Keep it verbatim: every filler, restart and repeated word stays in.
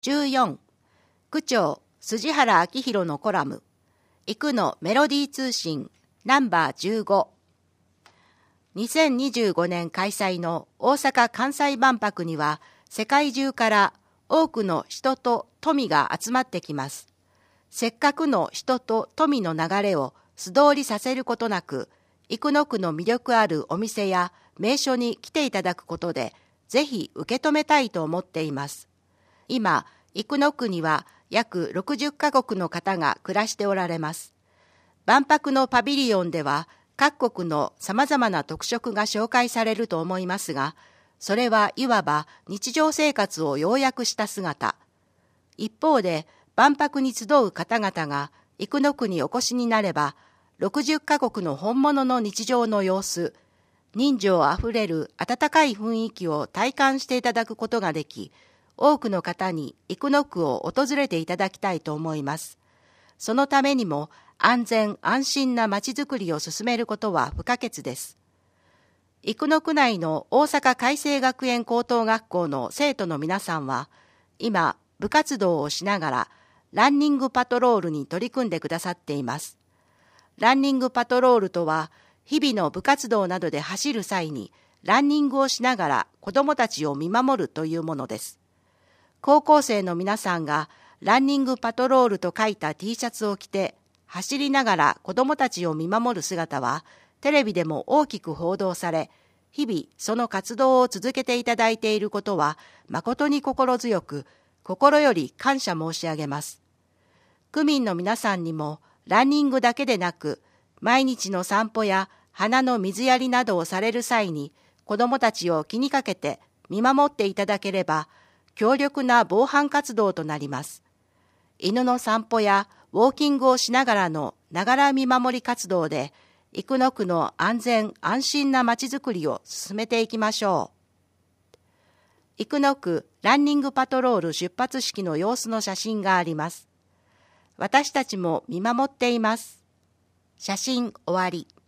じゅうよん、区長筋原明宏のコラム、行くのメロディー通信ナンバーじゅうご。にせんにじゅうごねん開催の大阪・関西万博には、世界中から多くの人と富が集まってきます。せっかくの人と富の流れを素通りさせることなく、生野区の魅力あるお店や名所に来ていただくことで、ぜひ受け止めたいと思っています。今、生野区には約ろくじゅっカ国の方が暮らしておられます。万博のパビリオンでは、各国のさまざまな特色が紹介されると思いますが、それはいわば日常生活を要約した姿。一方で、万博に集う方々が生野区にお越しになれば、ろくじゅっカ国の本物の日常の様子、人情あふれる温かい雰囲気を体感していただくことができ、多くの方に生野区を訪れていただきたいと思います。そのためにも安全安心なまちづくりを進めることは不可欠です。生野区内の大阪偕星学園高等学校の生徒の皆さんは、今部活動をしながらランニングパトロールに取り組んでくださっています。ランニングパトロールとは、日々の部活動などで走る際にランニングをしながら子どもたちを見守るというものです。高校生の皆さんがランニングパトロールと書いた T シャツを着て走りながら子どもたちを見守る姿はテレビでも大きく報道され、日々その活動を続けていただいていることは誠に心強く、心より感謝申し上げます。区民の皆さんにもランニングだけでなく、毎日の散歩や花の水やりなどをされる際に子どもたちを気にかけて見守っていただければ、強力な防犯活動となります。犬の散歩やウォーキングをしながらのながら見守り活動で、生野区の安全安心なまちづくりを進めていきましょう。生野区ランニングパトロール出発式の様子の写真があります。私たちも見守っています。写真終わり。